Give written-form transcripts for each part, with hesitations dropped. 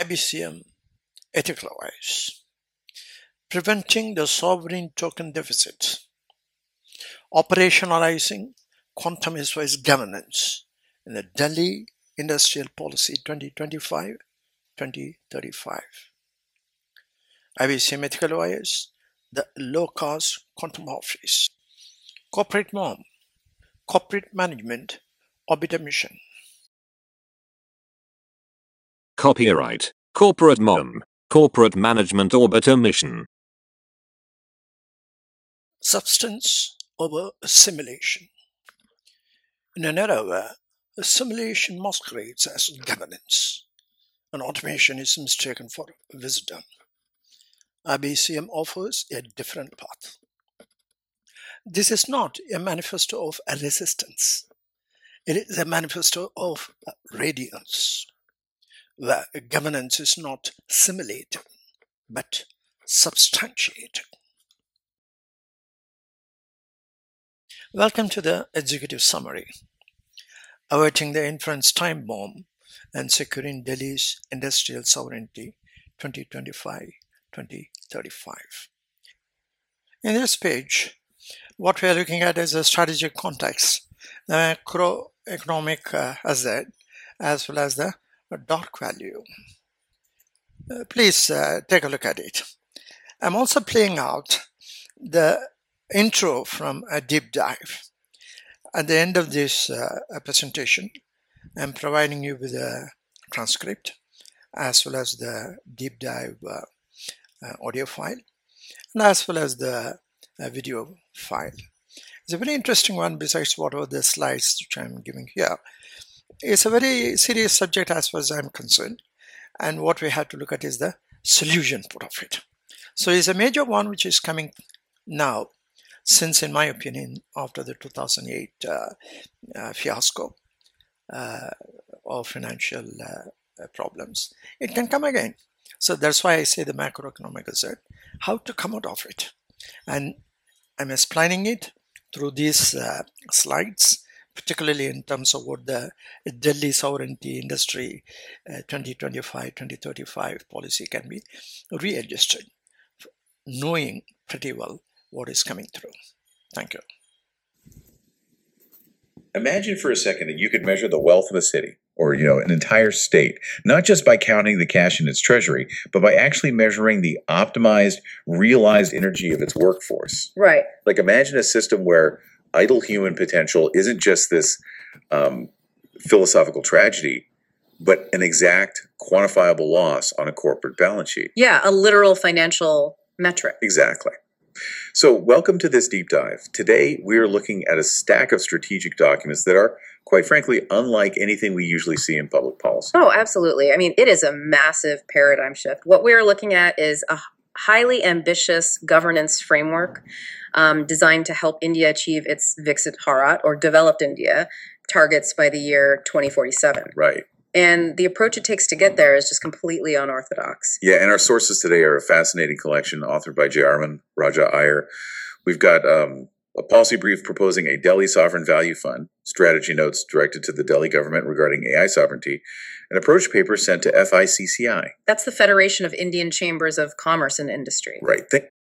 IBCM ethical wise, preventing the sovereign token deficit, operationalizing quantum-wise governance in the Delhi Industrial Policy 2025-2035. IBCM ethical wise, the low-cost quantum office, corporate mom, corporate management, orbiter mission. Copyright, corporate mom, corporate management orbiter mission. Substance over assimilation. In an era where assimilation masquerades as governance and automation is mistaken for wisdom, IBCM offers a different path. This is not a manifesto of resistance. It is a manifesto of radiance, where governance is not simulated, but substantiated. Welcome to the executive summary. Averting the inference time bomb and securing Delhi's industrial sovereignty 2025-2035. In this page, what we are looking at is a strategic context, the macroeconomic asset, as well as the dark value. Please take a look at it. I'm also playing out the intro from a deep dive. At the end of this presentation, I'm providing you with a transcript as well as the deep dive audio file and as well as the video file. It's a very interesting one besides whatever the slides which I'm giving here. It's a very serious subject as far as I'm concerned, and what we have to look at is the solution put of it. So it's a major one which is coming now, since in my opinion after the 2008 fiasco of financial problems, it can come again. So that's why I say the macroeconomic asset, how to come out of it. And I'm explaining it through these slides, particularly in terms of what the Delhi Sovereignty Industry 2025-2035 policy can be readjusted, knowing pretty well what is coming through. Thank you. Imagine for a second that you could measure the wealth of a city or, an entire state, not just by counting the cash in its treasury, but by actually measuring the optimized, realized energy of its workforce. Right. Like imagine a system where idle human potential isn't just this philosophical tragedy, but an exact quantifiable loss on a corporate balance sheet. Yeah, a literal financial metric. Exactly. So welcome to this deep dive. Today, we are looking at a stack of strategic documents that are, quite frankly, unlike anything we usually see in public policy. Oh, absolutely. I mean, it is a massive paradigm shift. What we're looking at is a highly ambitious governance framework designed to help India achieve its Viksit Bharat, or developed India, targets by the year 2047. Right. And the approach it takes to get there is just completely unorthodox. Yeah, and our sources today are a fascinating collection authored by Jayaraman Raja Iyer. We've got a policy brief proposing a Delhi Sovereign Value Fund, strategy notes directed to the Delhi government regarding AI sovereignty, an approach paper sent to FICCI. That's the Federation of Indian Chambers of Commerce and Industry. Right.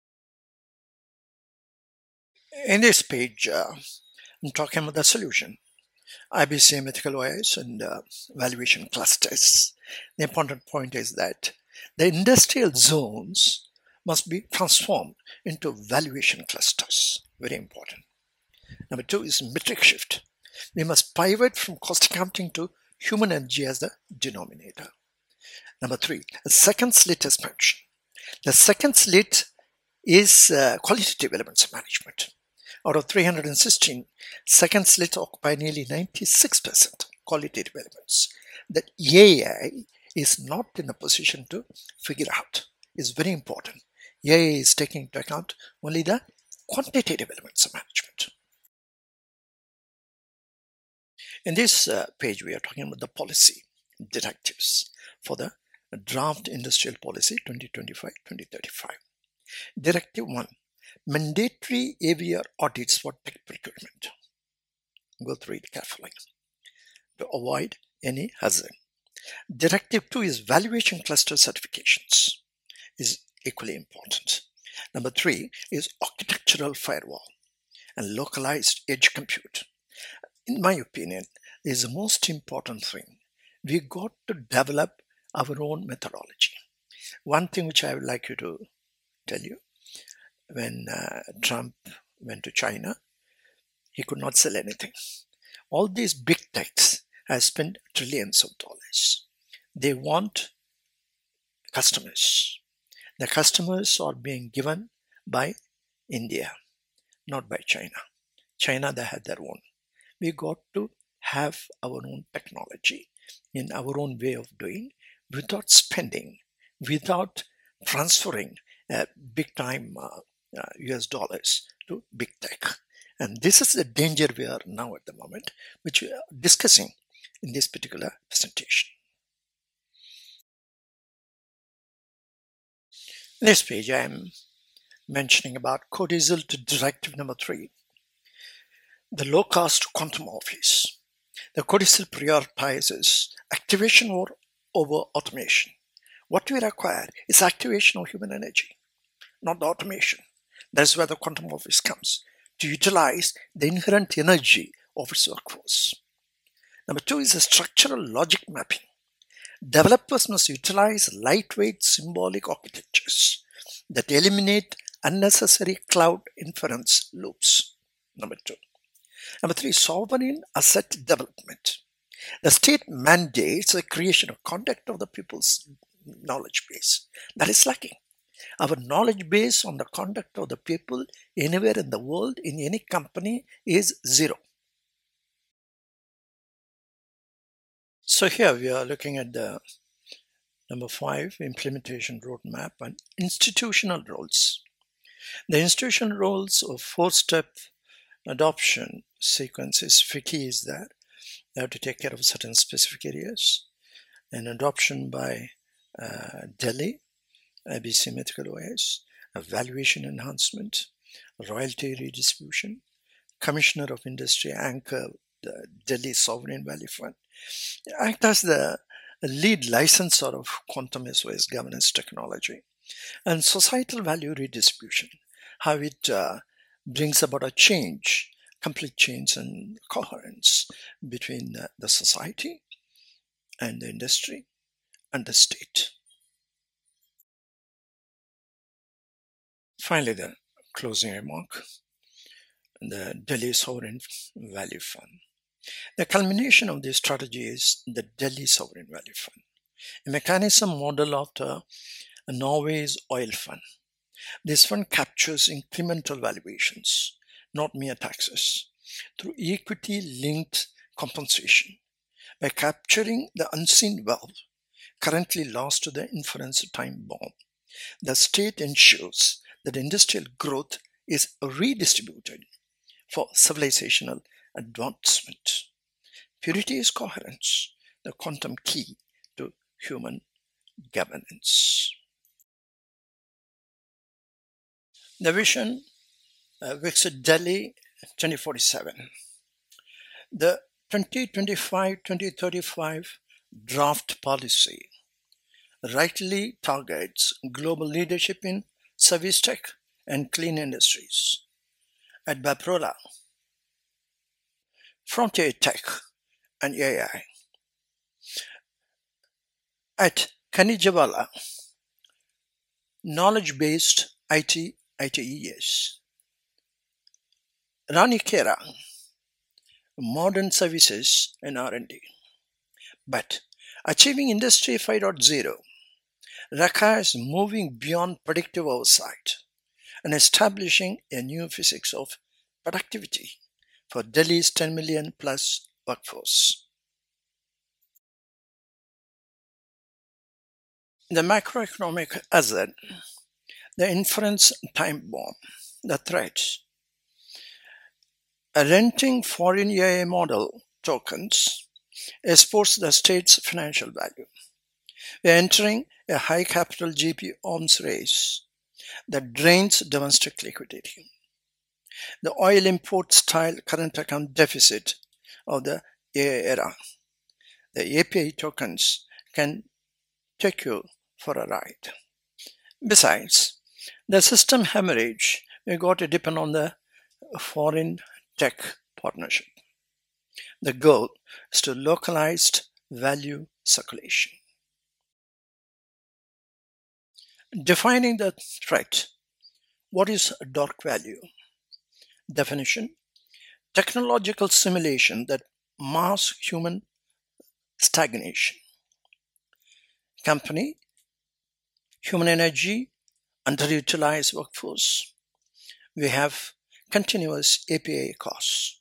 In this page, I'm talking about the solution. IBCM ethical wise and valuation clusters. The important point is that the industrial zones must be transformed into valuation clusters. Very important. Number two is metric shift. We must pivot from cost accounting to human energy as the denominator. Number three, a second slit expansion. The second slit is qualitative elements of management. Out of 316, second slit occupy nearly 96% qualitative elements that AI is not in a position to figure out. It's very important. AI is taking into account only the quantitative elements of management. In this page, we are talking about the policy directives for the Draft Industrial Policy 2025-2035. Directive 1. Mandatory AVR audits for tech procurement. Go through it carefully to avoid any hazard. Directive 2 is valuation cluster certifications is equally important. Number 3 is architectural firewall and localized edge compute. In my opinion, is the most important thing. We got to develop our own methodology. One thing which I would like you to tell you, when Trump went to China, he could not sell anything. All these big techs have spent trillions of dollars. They want customers. The customers are being given by India, not by China. China, they have their own. We got to have our own technology in our own way of doing without spending, without transferring big time US dollars to big tech. And this is the danger we are now at the moment, which we are discussing in this particular presentation. This page I am mentioning about codizil to directive number 3, the low-cost quantum office. The codicil prioritizes activation over automation. What we require is activation of human energy, not the automation. That's where the quantum office comes, to utilize the inherent energy of its workforce. Number 2 is a structural logic mapping. Developers must utilize lightweight symbolic architectures that eliminate unnecessary cloud inference loops. Number 2. Number 3, sovereign asset development. The state mandates the creation of conduct of the people's knowledge base. That is lacking. Our knowledge base on the conduct of the people anywhere in the world, in any company, is zero. So here we are looking at the number 5, implementation roadmap and institutional roles. The institutional roles of 4-step adoption sequence is tricky, is that they have to take care of certain specific areas. An adoption by Delhi, asymmetrical OS, valuation enhancement, royalty redistribution, Commissioner of Industry anchor the Delhi Sovereign Value Fund, act as the lead licensor of quantum SOS governance technology, and societal value redistribution, how it brings about a change, complete change and coherence between the society and the industry and the state. Finally, the closing remark, the Delhi Sovereign Value Fund. The culmination of this strategy is the Delhi Sovereign Value Fund, a mechanism modeled after Norway's oil fund. This fund captures incremental valuations, not mere taxes, through equity-linked compensation. By capturing the unseen wealth currently lost to the inference time bomb, the state ensures that industrial growth is redistributed for civilizational advancement. Purity is coherence, the quantum key to human governance. The vision, Viksit Delhi 2047. The 2025-2035 draft policy rightly targets global leadership in service tech and clean industries. At Baprola, frontier tech and AI. At Kanijawala, knowledge-based ITES. Ranikera, modern services and R&D. But achieving Industry 5.0 requires moving beyond predictive oversight and establishing a new physics of productivity for Delhi's 10 million plus workforce. The macroeconomic hazard, the inference time bomb, the threats. Renting foreign AI model tokens exports the state's financial value. We are entering a high capital GP arms race that drains domestic liquidity. The oil import style current account deficit of the AI era. The API tokens can take you for a ride. Besides, the system hemorrhage we got to depend on the foreign tech partnership. The goal is to localized value circulation. Defining the threat. What is dark value? Definition: technological simulation that masks human stagnation. Company: human energy, underutilized workforce. We have continuous API costs.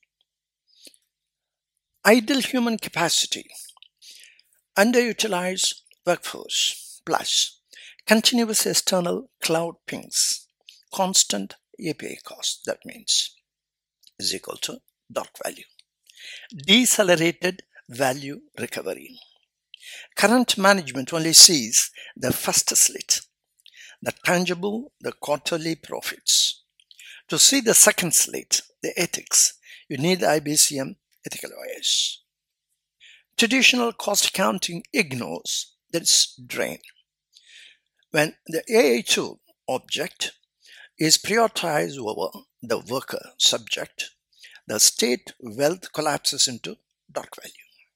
Idle human capacity, underutilized workforce, plus continuous external cloud pings, constant API cost, that means, is equal to dark value. Decelerated value recovery. Current management only sees the first slit, the tangible, the quarterly profits. To see the second slit, the ethics, you need the IBCM ethical bias. Traditional cost accounting ignores this drain. When the AI tool object is prioritized over the worker subject, the state wealth collapses into dark value.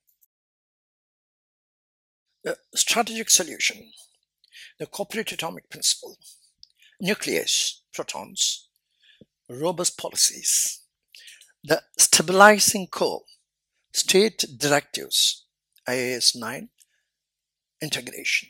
The strategic solution, the corporate atomic principle, nucleus, protons, robust policies, the stabilizing core, state directives, IAS 9, integration.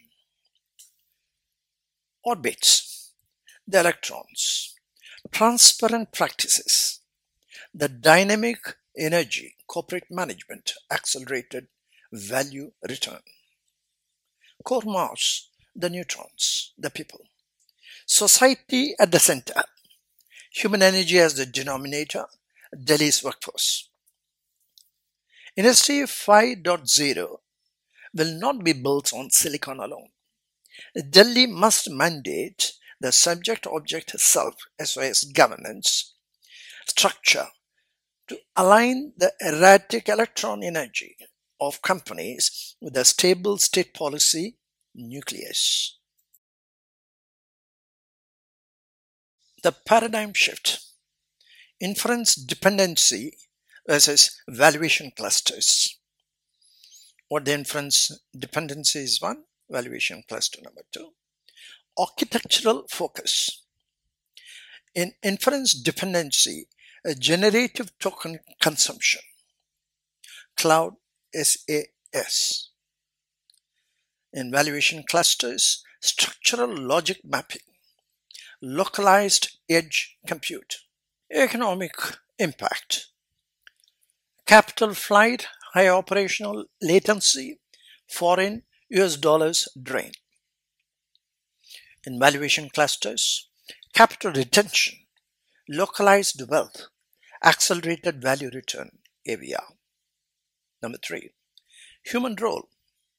Orbits, the electrons, transparent practices, the dynamic energy, corporate management, accelerated value return. Core mass, the neutrons, the people. Society at the center, human energy as the denominator, Delhi's workforce. Industry 5.0 will not be built on silicon alone. Delhi must mandate the subject-object self as well as governance structure to align the erratic electron energy of companies with a stable state policy nucleus. The paradigm shift, inference dependency versus valuation clusters. What the inference dependency is one, valuation cluster number two. Architectural focus. In inference dependency, a generative token consumption. Cloud SAS. In valuation clusters, structural logic mapping. Localized edge compute. Economic impact. Capital flight, high operational latency, foreign US dollars drain. In valuation clusters, capital retention, localized wealth, accelerated value return, AVR. Number three, human role.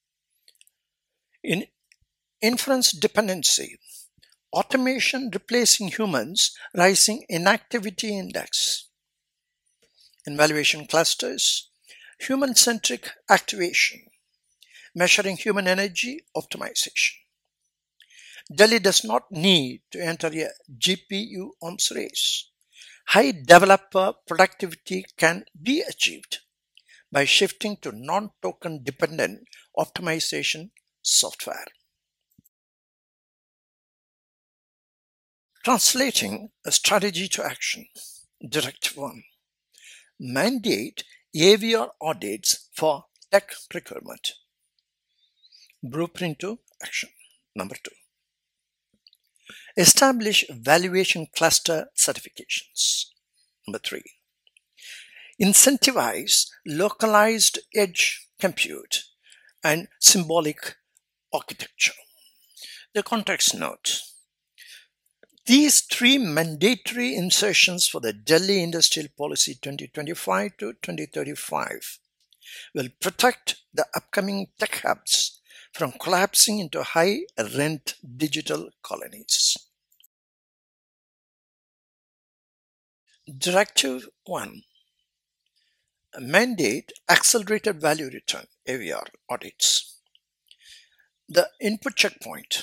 In inference dependency, automation replacing humans, rising inactivity index. In valuation clusters, human-centric activation, measuring human energy optimization. Delhi does not need to enter a GPU arms race. High developer productivity can be achieved by shifting to non-token dependent optimization software. Translating a strategy to action. Directive 1. Mandate AVR audits for tech procurement. Blueprint to action. Number 2. Establish valuation cluster certifications. Number 3. Incentivize localized edge compute and symbolic architecture. The context note. These three mandatory insertions for the Delhi Industrial Policy 2025 to 2035 will protect the upcoming tech hubs from collapsing into high-rent digital colonies. Directive 1. Mandate accelerated value return, AVR, audits. The input checkpoint.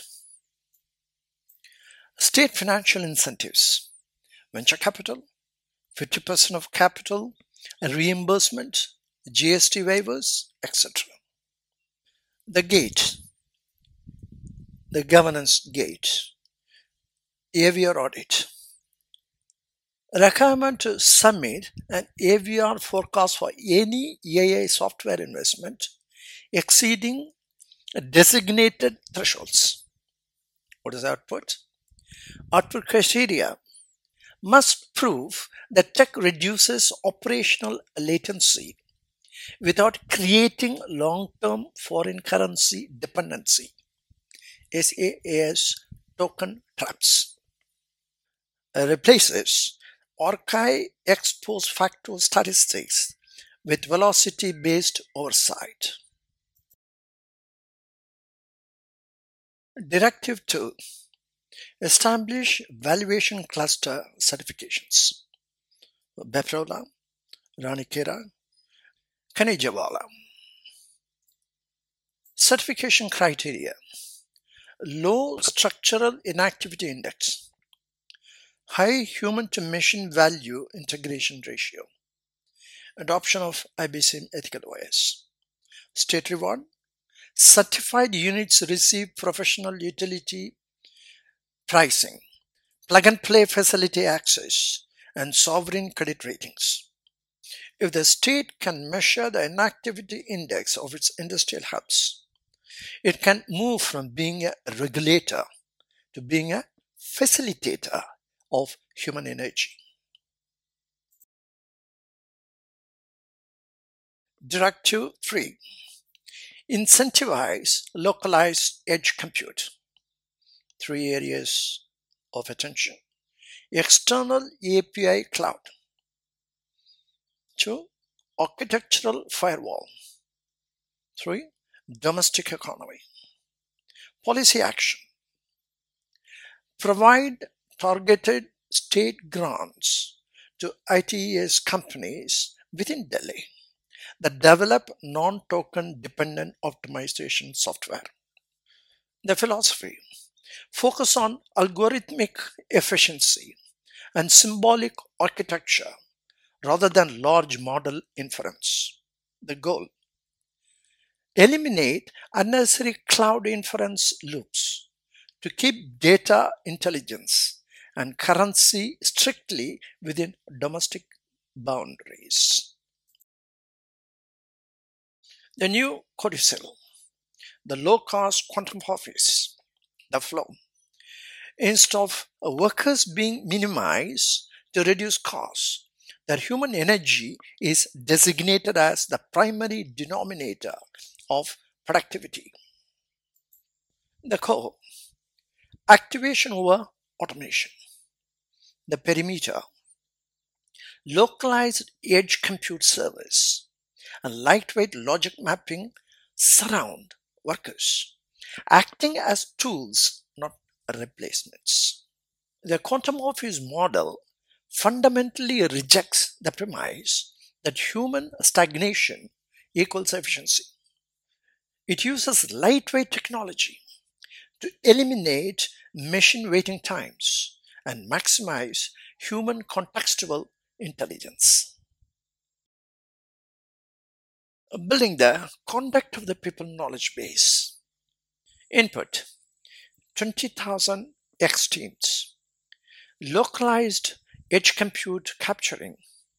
State financial incentives. Venture capital, 50% of capital, reimbursement, GST waivers, etc. The gate. The governance gate. AVR audit. Requirement to submit an AVR forecast for any AI software investment exceeding designated thresholds. What is the output? Output criteria must prove that tech reduces operational latency without creating long-term foreign currency dependency, SaaS token traps. Replaces archive ex post facto statistics with velocity-based oversight. Directive 2. Establish valuation cluster certifications. Beprola, Ranikera, Kanijawala. Certification criteria. Low structural inactivity index. High human to machine value integration ratio. Adoption of IBCM ethical OS. State reward. Certified units receive professional utility pricing, plug and play facility access, and sovereign credit ratings. If the state can measure the inactivity index of its industrial hubs, it can move from being a regulator to being a facilitator of human energy. Directive 3. Incentivize localized edge compute. 3 areas of attention. External API cloud. 2. Architectural firewall. 3. Domestic economy. Policy action. Provide targeted state grants to ITES companies within Delhi that develop non-token dependent optimization software. The philosophy. Focus on algorithmic efficiency and symbolic architecture rather than large model inference. The goal. Eliminate unnecessary cloud inference loops to keep data intelligence and currency strictly within domestic boundaries. The new codicil. The low-cost quantum office. The flow. Instead of workers being minimized to reduce costs, their human energy is designated as the primary denominator of productivity. The core. Activation over automation. The perimeter. Localized edge compute service and lightweight logic mapping surround workers, acting as tools, not replacements. The quantum office model fundamentally rejects the premise that human stagnation equals efficiency. It uses lightweight technology to eliminate machine waiting times and maximize human contextual intelligence. Building the conduct of the people knowledge base. Input 20,000 X teams. Localized edge compute capturing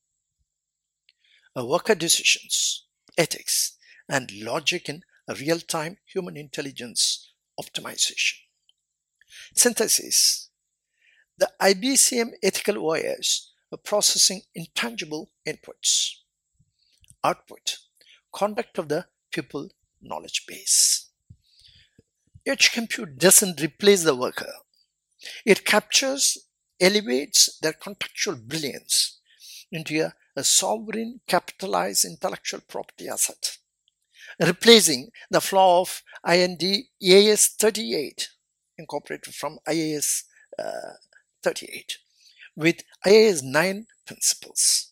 worker decisions, ethics, and logic in real-time human intelligence optimization. Synthesis. The IBCM ethical OS processing intangible inputs. Output. Conduct of the people knowledge base. Edge compute doesn't replace the worker. It captures, elevates their contextual brilliance into a sovereign capitalized intellectual property asset, replacing the flaw of IND IAS 38, incorporated from IAS 38, with IAS 9 principles.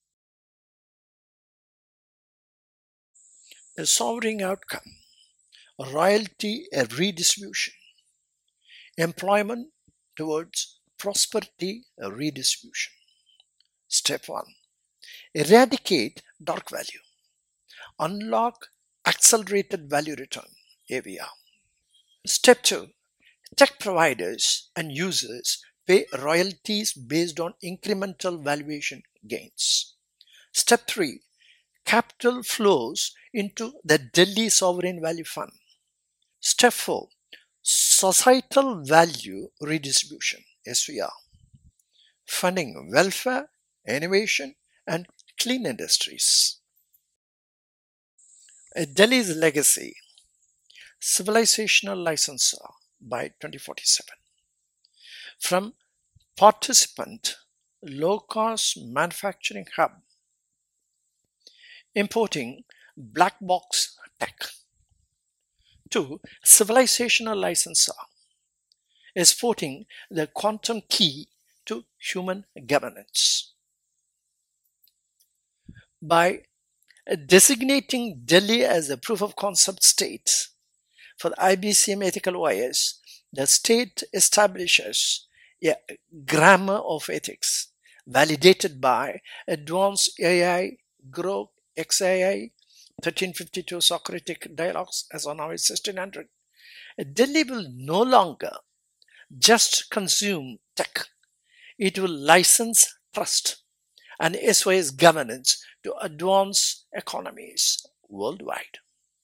A sovereign outcome. royalty redistribution, employment towards prosperity redistribution. Step 1. Eradicate dark value. Unlock accelerated value return, AVR. Step 2. Tech providers and users pay royalties based on incremental valuation gains. Step 3. Capital flows into the Delhi Sovereign Value Fund. Step 4. Societal value redistribution, SVR. Funding welfare, innovation, and clean industries. Delhi's legacy. Civilizational licensor by 2047. From participant low-cost manufacturing hub, importing black box tech, to civilizational licensor, exporting the quantum key to human governance. By designating Delhi as a proof of concept state for the IBCM ethical OIS, the state establishes a grammar of ethics validated by Advanced AI, Grok, XAI, 1352 Socratic Dialogues as on our 1600. Delhi will no longer just consume tech. It will license trust and SOS governance to advance economies worldwide.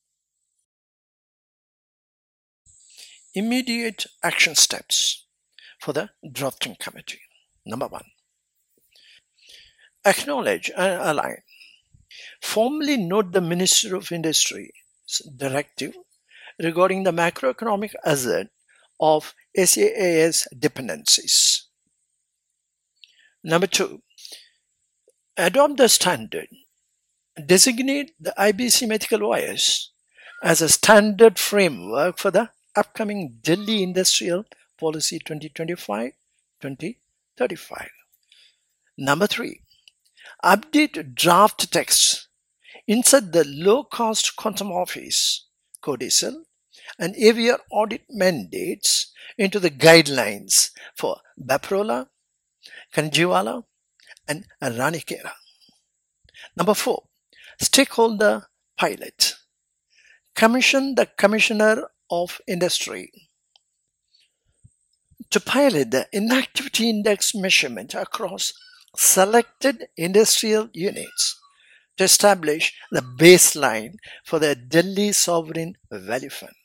Immediate action steps for the drafting committee. Number 1. Acknowledge and align. Formally note the Minister of Industry's directive regarding the macroeconomic hazard of SaaS dependencies. Number 2. Adopt the standard. Designate the IBCM ethical OIS as a standard framework for the upcoming Delhi Industrial Policy 2025-2035. Number 3. Update draft text. Insert the low-cost quantum office, codicil, and AVR audit mandates into the guidelines for Baprola, Kanjiwala, and Ranikera. Number 4. Stakeholder pilot. Commission the Commissioner of Industry to pilot the inactivity index measurement across selected industrial units to establish the baseline for the Delhi Sovereign Value Fund.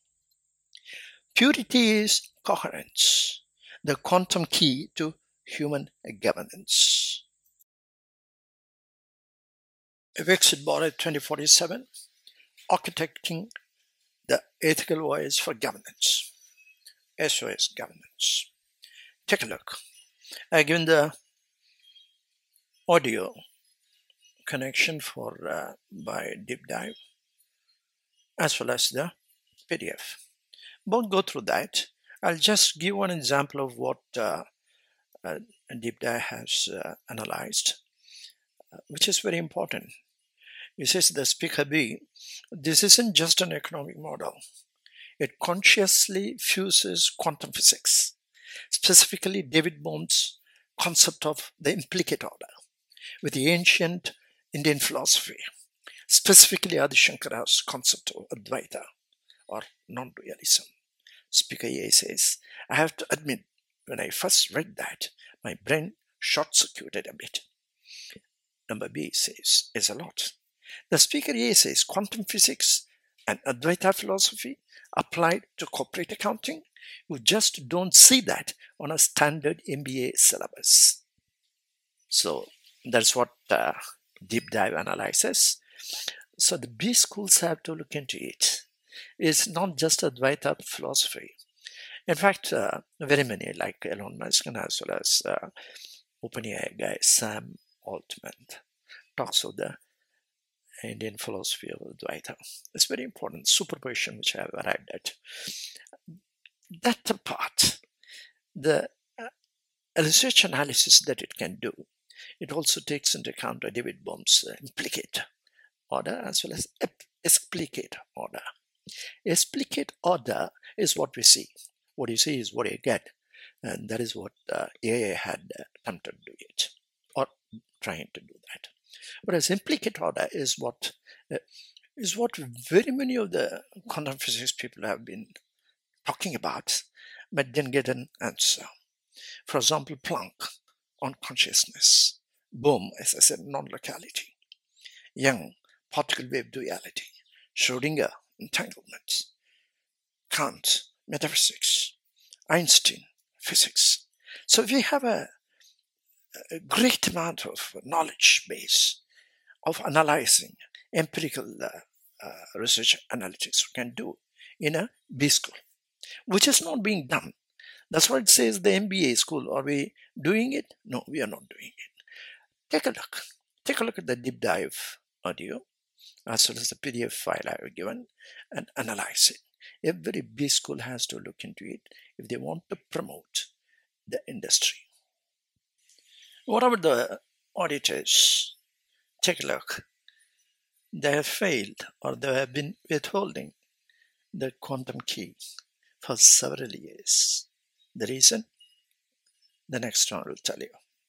Purity is coherence, the quantum key to human governance. Viksit Bharat 2047, Architecting the Ethical Voice for Governance, SOS Governance. Take a look. I given the audio connection for by Deep Dive as well as the PDF. Both go through that. I'll just give one example of what Deep Dive has analyzed, which is very important. He says the speaker B, this isn't just an economic model. It consciously fuses quantum physics, specifically David Bohm's concept of the implicate order, with the ancient Indian philosophy, specifically Adi Shankara's concept of Advaita or non-dualism. Speaker A says, I have to admit, when I first read that, my brain short-circuited a bit. Number B says, is a lot. The speaker A says, quantum physics and Advaita philosophy applied to corporate accounting, you just don't see that on a standard MBA syllabus. So that's what Deep Dive analyzes. So the B schools have to look into it. It's not just Advaita philosophy. In fact, very many, like Elon Musk and as well as OpenAI guy Sam Altman, talks of the Indian philosophy of Advaita. It's very important, superposition, which I have arrived at. That apart, the research analysis that it can do, it also takes into account David Bohm's implicate order as well as explicate order. Explicit order is what we see. What you see is what you get. And that is what AA had attempted to do it, or trying to do that. Whereas implicit order is what very many of the quantum physics people have been talking about, but didn't get an answer. For example, Planck on consciousness, Bohm, as I said, non-locality, Young, particle wave duality, Schrödinger, entanglement, Kant, metaphysics, Einstein, physics. So we have a great amount of knowledge base of analyzing empirical research analytics we can do in a B school, which is not being done. That's why it says the MBA school. Are we doing it? No, we are not doing it. Take a look. Take a look at the deep dive audio as well as the PDF file I have given and analyze it. Every B school has to look into it if they want to promote the industry. What about the auditors? Take a look. They have failed, or they have been withholding the quantum key for several years. The reason? The next one will tell you.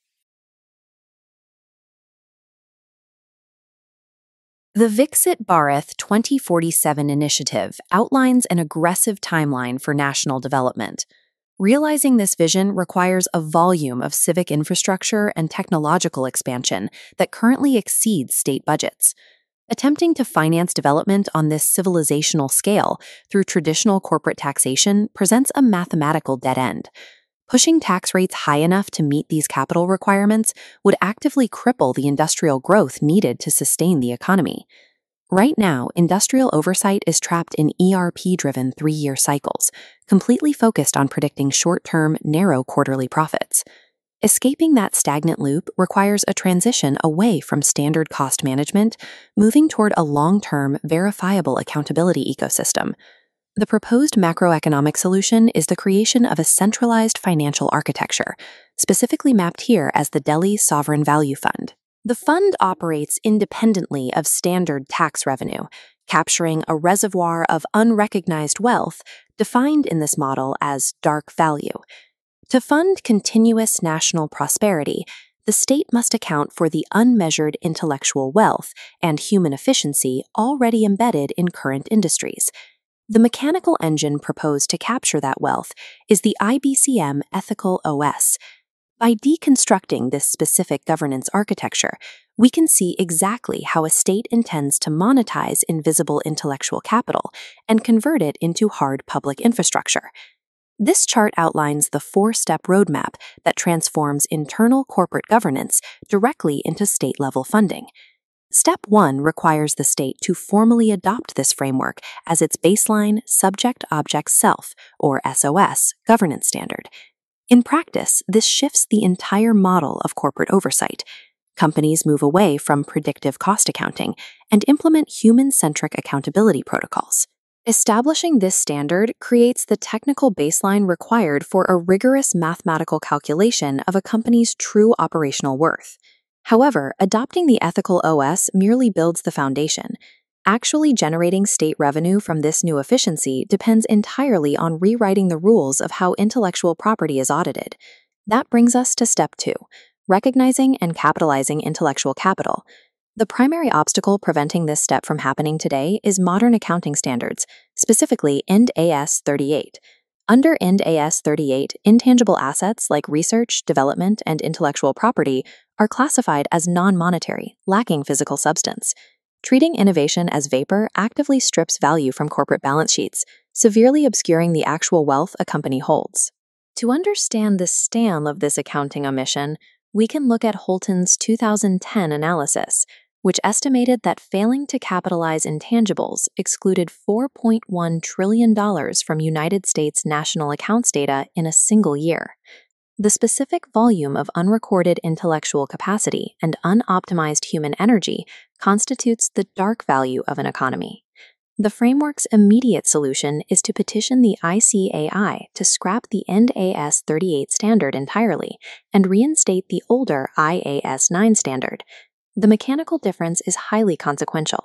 The Viksit Bharat 2047 initiative outlines an aggressive timeline for national development. Realizing this vision requires a volume of civic infrastructure and technological expansion that currently exceeds state budgets. Attempting to finance development on this civilizational scale through traditional corporate taxation presents a mathematical dead end. Pushing tax rates high enough to meet these capital requirements would actively cripple the industrial growth needed to sustain the economy. Right now, industrial oversight is trapped in ERP-driven 3-year cycles, completely focused on predicting short-term, narrow quarterly profits. Escaping that stagnant loop requires a transition away from standard cost management, moving toward a long-term, verifiable accountability ecosystem. The proposed macroeconomic solution is the creation of a centralized financial architecture, specifically mapped here as the Delhi Sovereign Value Fund. The fund operates independently of standard tax revenue, capturing a reservoir of unrecognized wealth defined in this model as dark value. To fund continuous national prosperity, the state must account for the unmeasured intellectual wealth and human efficiency already embedded in current industries. The mechanical engine proposed to capture that wealth is the IBCM Ethical OS. By deconstructing this specific governance architecture, we can see exactly how a state intends to monetize invisible intellectual capital and convert it into hard public infrastructure. This chart outlines the 4-step roadmap that transforms internal corporate governance directly into state-level funding. Step 1 requires the state to formally adopt this framework as its baseline Subject-Object Self, or SOS, governance standard. In practice, this shifts the entire model of corporate oversight. Companies move away from predictive cost accounting and implement human-centric accountability protocols. Establishing this standard creates the technical baseline required for a rigorous mathematical calculation of a company's true operational worth. However, adopting the ethical OS merely builds the foundation. Actually generating state revenue from this new efficiency depends entirely on rewriting the rules of how intellectual property is audited. That brings us to step 2, recognizing and capitalizing intellectual capital. The primary obstacle preventing this step from happening today is modern accounting standards, specifically IND AS 38. Under IND AS 38, intangible assets like research, development, and intellectual property are classified as non-monetary, lacking physical substance. Treating innovation as vapor actively strips value from corporate balance sheets, severely obscuring the actual wealth a company holds. To understand the stem of this accounting omission, we can look at Holton's 2010 analysis, which estimated that failing to capitalize intangibles excluded $4.1 trillion from United States national accounts data in a single year. The specific volume of unrecorded intellectual capacity and unoptimized human energy constitutes the dark value of an economy. The framework's immediate solution is to petition the ICAI to scrap the IND AS 38 standard entirely and reinstate the older IAS 9 standard. The mechanical difference is highly consequential.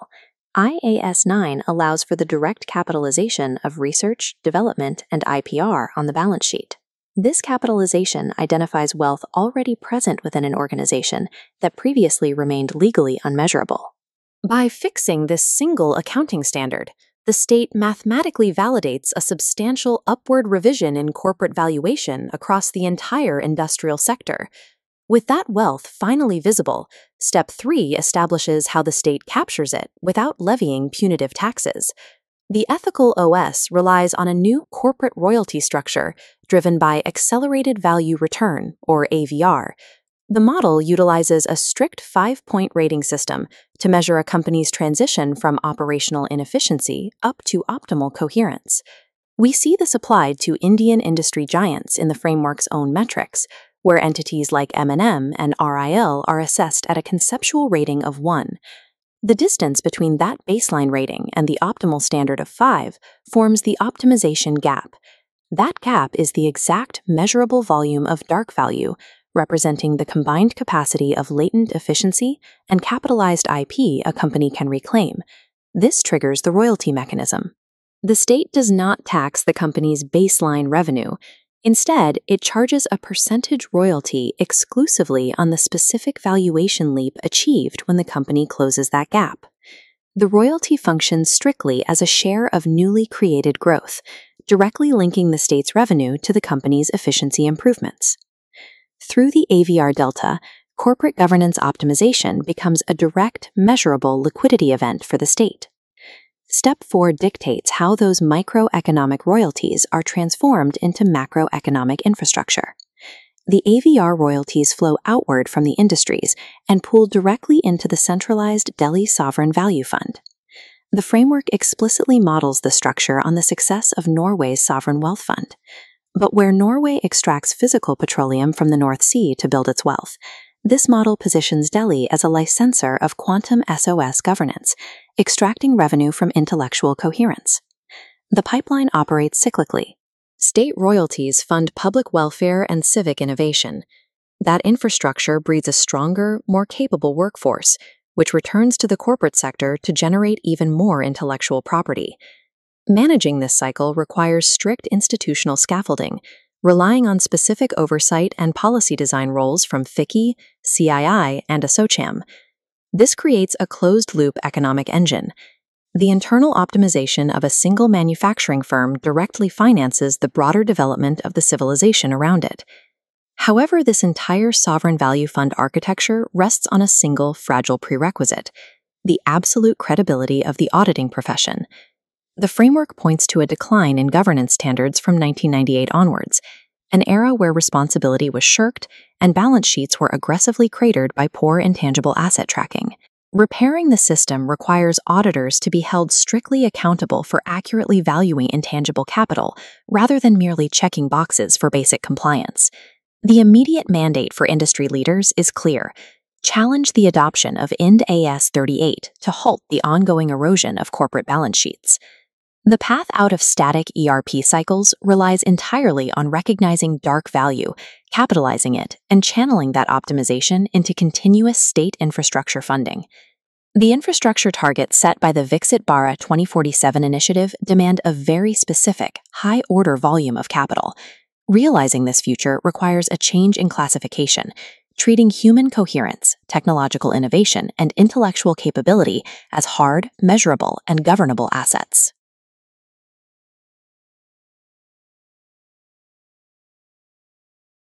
IAS 9 allows for the direct capitalization of research, development, and IPR on the balance sheet. This capitalization identifies wealth already present within an organization that previously remained legally unmeasurable. By fixing this single accounting standard, the state mathematically validates a substantial upward revision in corporate valuation across the entire industrial sector. With that wealth finally visible, Step 3 establishes how the state captures it without levying punitive taxes. The ethical OS relies on a new corporate royalty structure driven by Accelerated Value Return, or AVR. The model utilizes a strict 5-point rating system to measure a company's transition from operational inefficiency up to optimal coherence. We see this applied to Indian industry giants in the framework's own metrics, where entities like M&M and RIL are assessed at a conceptual rating of 1. The distance between that baseline rating and the optimal standard of 5 forms the optimization gap. That gap is the exact measurable volume of dark value, representing the combined capacity of latent efficiency and capitalized IP a company can reclaim. This triggers the royalty mechanism. The state does not tax the company's baseline revenue. Instead, it charges a percentage royalty exclusively on the specific valuation leap achieved when the company closes that gap. The royalty functions strictly as a share of newly created growth, directly linking the state's revenue to the company's efficiency improvements. Through the AVR delta, corporate governance optimization becomes a direct, measurable liquidity event for the state. Step 4 dictates how those microeconomic royalties are transformed into macroeconomic infrastructure. The AVR royalties flow outward from the industries and pool directly into the centralized Delhi Sovereign Value Fund. The framework explicitly models the structure on the success of Norway's Sovereign Wealth Fund. But where Norway extracts physical petroleum from the North Sea to build its wealth, this model positions Delhi as a licensor of quantum SOS governance, extracting revenue from intellectual coherence. The pipeline operates cyclically. State royalties fund public welfare and civic innovation. That infrastructure breeds a stronger, more capable workforce, which returns to the corporate sector to generate even more intellectual property. Managing this cycle requires strict institutional scaffolding, relying on specific oversight and policy design roles from FICCI, CII, and ASSOCHAM. This creates a closed-loop economic engine. The internal optimization of a single manufacturing firm directly finances the broader development of the civilization around it. However, this entire sovereign value fund architecture rests on a single fragile prerequisite: the absolute credibility of the auditing profession. The framework points to a decline in governance standards from 1998 onwards, an era where responsibility was shirked and balance sheets were aggressively cratered by poor intangible asset tracking. Repairing the system requires auditors to be held strictly accountable for accurately valuing intangible capital rather than merely checking boxes for basic compliance. The immediate mandate for industry leaders is clear: challenge the adoption of IND AS 38 to halt the ongoing erosion of corporate balance sheets. The path out of static ERP cycles relies entirely on recognizing dark value, capitalizing it, and channeling that optimization into continuous state infrastructure funding. The infrastructure targets set by the Viksit Bharat 2047 initiative demand a very specific, high-order volume of capital. Realizing this future requires a change in classification, treating human coherence, technological innovation, and intellectual capability as hard, measurable, and governable assets.